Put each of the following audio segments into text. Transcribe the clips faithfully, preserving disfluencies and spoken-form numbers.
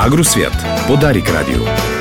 Агросвят по Дарик Радио.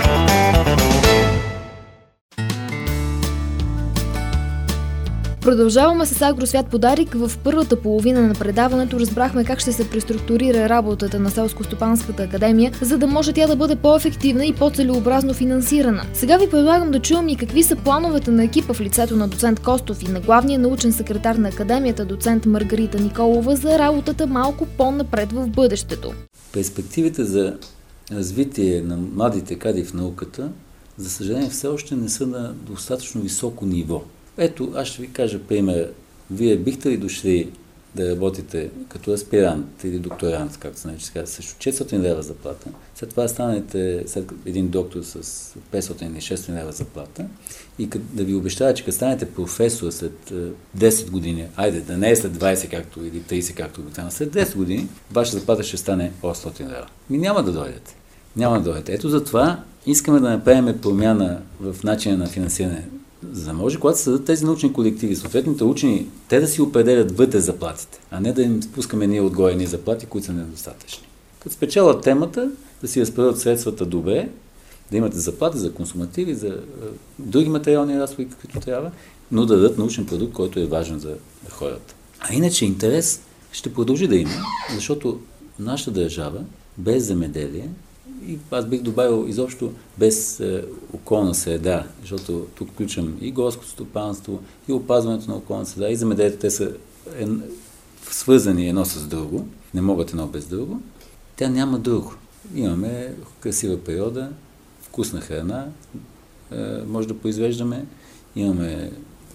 Продължаваме с Агросвят по Дарик. В първата половина на предаването разбрахме как ще се преструктурира работата на Селскостопанската академия, за да може тя да бъде по-ефективна и по-целеобразно финансирана. Сега ви предлагам да чуем и какви са плановете на екипа в лицето на доцент Костов и на главния научен секретар на академията доцент Маргарита Николова за работата малко по-напред в бъдещето. Перспективите за развитие на младите кадри в науката, за съжаление, все още не са на достатъчно високо ниво. Ето, аз ще ви кажа пример. Вие бихте ли дошли да работите като аспирант или докторант, както се нарича сега, срещу четиристотин лева заплата, след това станете след един доктор с петстотин или шестстотин лева заплата и да ви обещава, че като станете професор след десет години, айде да не е след двайсет както, или трийсет както обикновено, след десет години, ваша заплата ще стане осемстотин лева. Ми няма да дойдете. Няма да дойдете. Ето затова искаме да направим промяна в начина на финансиране, за да може, когато се създадат тези научни колективи, съответните учени, те да си определят вътре заплатите, а не да им спускаме ние отгоре ни заплати, които са недостатъчни. Като спечелят темата, да си разпределят средствата добре, да имате заплати за консумативи, за е, други материални разходи, каквито трябва, но да дадат научен продукт, който е важен за хората. А иначе интерес ще продължи да има, защото нашата държава без земеделие, и аз бих добавил изобщо без е, околна среда, защото тук включвам и горското стопанство, и опазването на околната среда, и земеделието, те са е, свързани едно с друго, не могат едно без друго, тя няма друго. Имаме красива природа, вкусна храна, е, може да произвеждаме, имаме е,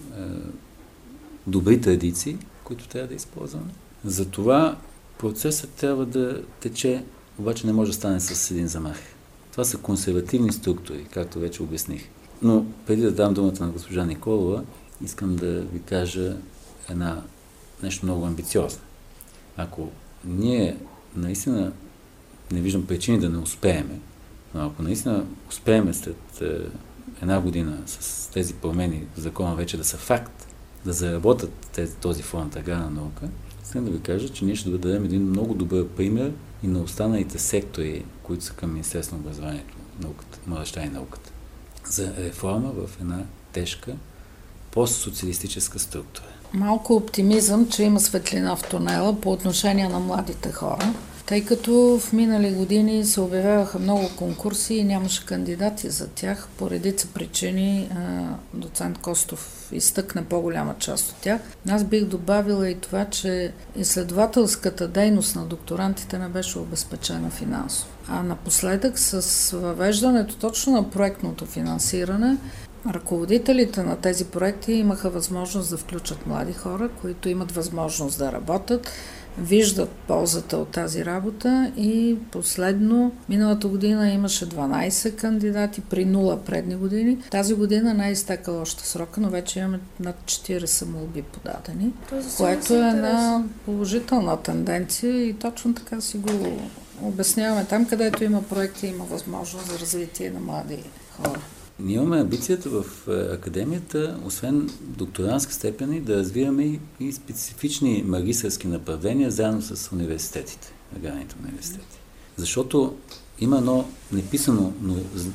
добри традиции, които трябва да използваме. Затова процесът трябва да тече, обаче не може да стане с един замах. Това са консервативни структури, както вече обясних. Но преди да дам думата на госпожа Николова, искам да ви кажа една нещо много амбициозно. Ако ние наистина не виждам причини да не успееме, но ако наистина успееме след е, една година с тези промени в закона вече да са факт, да заработят тези, този фонд аграрна наука, искам да ви кажа, че ние ще дадем един много добър пример и на останалите сектори, които са към Министерството на образованието, науката, младежта и науката, за реформа в една тежка постсоциалистическа структура. Малко оптимизъм, че има светлина в тунела по отношение на младите хора, тъй като в минали години се обявяваха много конкурси и нямаше кандидати за тях. По редица причини доцент Костов изтъкна по-голяма част от тях. Аз бих добавила и това, че изследователската дейност на докторантите не беше обезпечена финансово. А напоследък с въвеждането точно на проектното финансиране, ръководителите на тези проекти имаха възможност да включат млади хора, които имат възможност да работят, виждат ползата от тази работа и последно, миналата година имаше дванайсет кандидати при нула предни години. Тази година не е изтекал още срока, но вече имаме над четирийсет молби подадени, което е една положителна тенденция и точно така си го обясняваме. Там, където има проекти, има възможност за развитие на млади хора. Ние имаме амбицията в академията, освен докторантска степени, да развиваме и, и специфични магистърски направления заедно с университетите, аграрните университети. Защото има едно неписано, но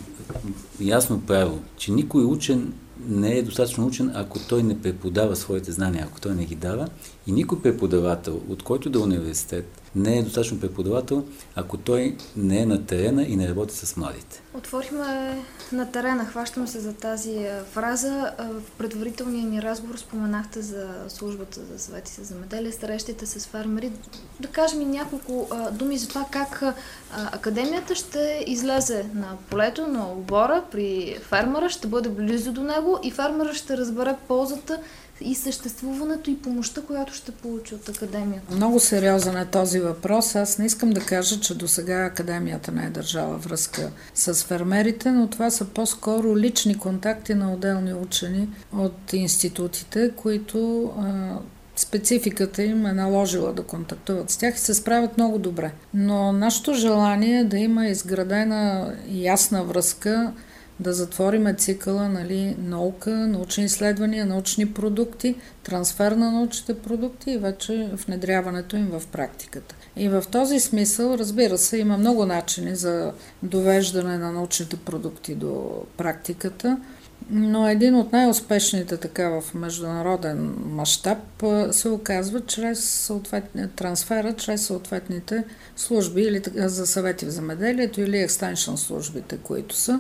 ясно правило, че никой учен не е достатъчно учен, ако той не преподава своите знания, ако той не ги дава. И никой преподавател, от който да е университет, не е достатъчно преподавател, ако той не е на терена и не работи с младите. Отворихме на терена, хващам се за тази фраза. В предварителния ни разговор споменахте за службата за съвети за земеделие, срещите с фермери. Да кажем и няколко а, думи за това как а, академията ще излезе на полето, на обора при фермера, ще бъде близо до него и фермера ще разбере ползата и съществуването и помощта, която ще получи от академията. Много сериозен е този въпрос. Аз не искам да кажа, че досега академията не е държала връзка с фермерите, но това са по-скоро лични контакти на отделни учени от институтите, които а, спецификата им е наложила да контактуват с тях и се справят много добре. Но нашето желание е да има изградена ясна връзка да затвориме цикъла, нали, наука, научни изследвания, научни продукти, трансфер на научните продукти и вече внедряването им в практиката. И в този смисъл, разбира се, има много начини за довеждане на научните продукти до практиката, но един от най-успешните така в международен мащаб се оказва чрез съответния трансфера, чрез съответните служби или за съвети в земеделието или екстеншън службите, които са.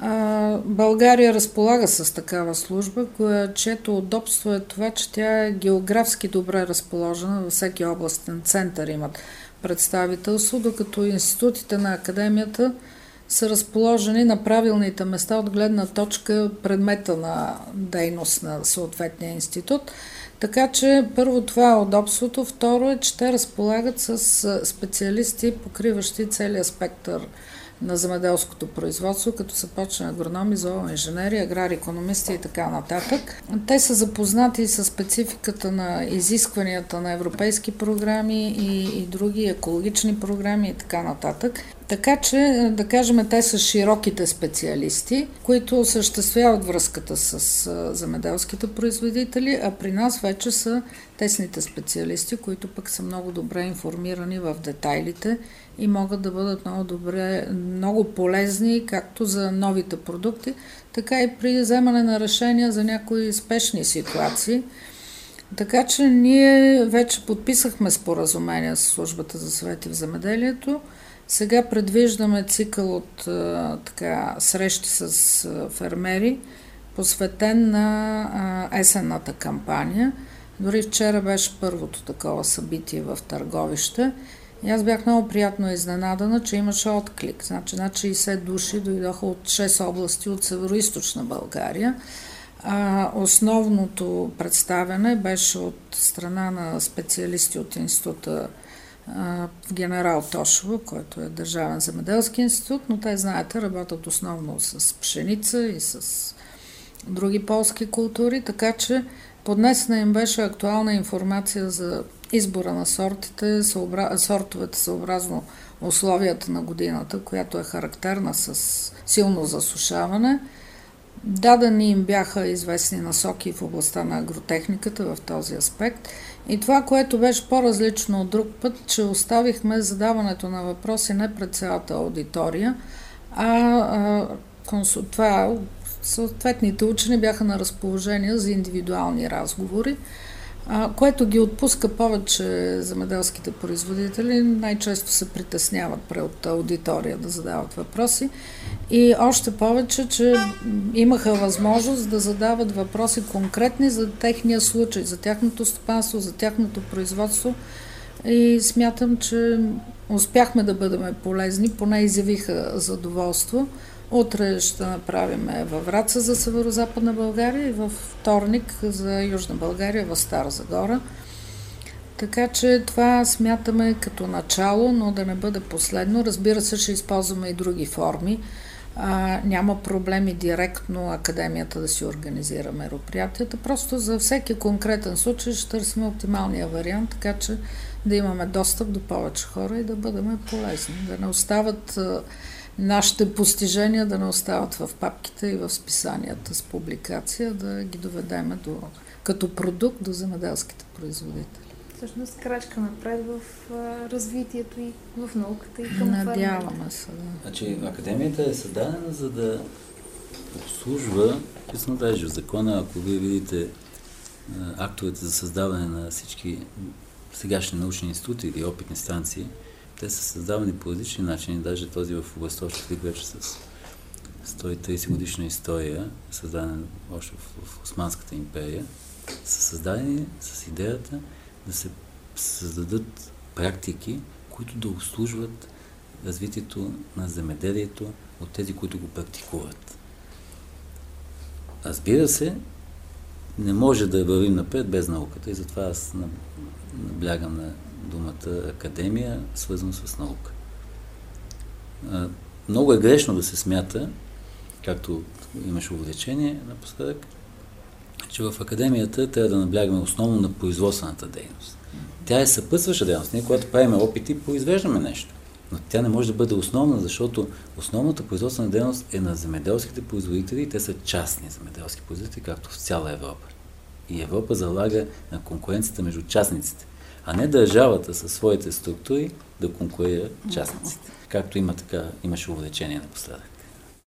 А, България разполага с такава служба, кое, чието удобство е това, че тя е географски добре разположена, във всеки областен център имат представителство, докато институтите на академията са разположени на правилните места от гледна точка предмета на дейност на съответния институт. Така че първо това е удобството, второ е, че те разполагат с специалисти, покриващи целия спектър на земеделското производство, като се почне агрономи, зооинженери, аграри-икономисти и така нататък. Те са запознати с спецификата на изискванията на европейски програми и, и други екологични програми и така нататък. Така че, да кажем, те са широките специалисти, които осъществяват връзката с земеделските производители, а при нас вече са тесните специалисти, които пък са много добре информирани в детайлите и могат да бъдат много добре, много полезни както за новите продукти, така и при вземане на решения за някои спешни ситуации. Така че ние вече подписахме споразумение с службата за съвети в земеделието. Сега предвиждаме цикъл от а, така, срещи с а, фермери, посветен на а, есенната кампания. Дори вчера беше първото такова събитие в Търговище. И аз бях много приятно изненадана, че имаше отклик. Значи, над шейсет души дойдоха от шест области от североизточна България. А, основното представяне беше от страна на специалисти от института в Генерал Тошево, който е Държавен земеделски институт, но те, знаете, работят основно с пшеница и с други полски култури, така че поднесена им беше актуална информация за избора на сортите, съобра... сортовете съобразно условията на годината, която е характерна с силно засушаване. Дадени им бяха известни насоки в областта на агротехниката в този аспект. И това, което беше по-различно от друг път, че оставихме задаването на въпроси не пред цялата аудитория, а, а консул... това, съответните учени бяха на разположение за индивидуални разговори, а, което ги отпуска повече земеделските производители. Най-често се притесняват пред аудитория да задават въпроси. И още повече, че имаха възможност да задават въпроси конкретни за техния случай, за тяхното стопанство, за тяхното производство. И смятам, че успяхме да бъдем полезни, поне изявиха задоволство. Утре ще направим във Враца за Северозападна България и във вторник за Южна България в Стара Загора. Така че това смятаме като начало, но да не бъде последно. Разбира се, ще използваме и други форми. А, няма проблеми директно академията да си организира мероприятията. Просто за всеки конкретен случай ще търсим оптималния вариант, така че да имаме достъп до повече хора и да бъдем полезни. Да не остават а, нашите постижения, да не остават в папките и в списанията с публикация, да ги доведем до, като продукт до земеделските производители. Всъщност крачка напред в а, развитието и в науката и към фермерите. Надяваме се, да. Значи, академията е създадена, за да обслужва, писано даже в закона, ако вие видите а, актовете за създаване на всички сегашни научни институти или опитни станции, те са създавани по различни начини, даже този в областта вече с сто и тридесет годишна история, създаден още в, в Османската империя, са създадени с идеята да се създадат практики, които да обслужват развитието на земеделието от тези, които го практикуват. Разбира се, не може да вървим напред без науката и затова аз наблягам на думата академия, свързана с наука. Много е грешно да се смята, както имаше увлечение напоследък, че в академията трябва да наблягаме основно на производствената дейност. Тя е съпътстваща дейност. Ние, когато правим опити, произвеждаме нещо. Но тя не може да бъде основна, защото основната производствена дейност е на земеделските производители и те са частни земеделски производители, както в цяла Европа. И Европа залага на конкуренцията между частниците, а не държавата със своите структури да конкурира частниците. Както има така, имаше увлечение напоследък.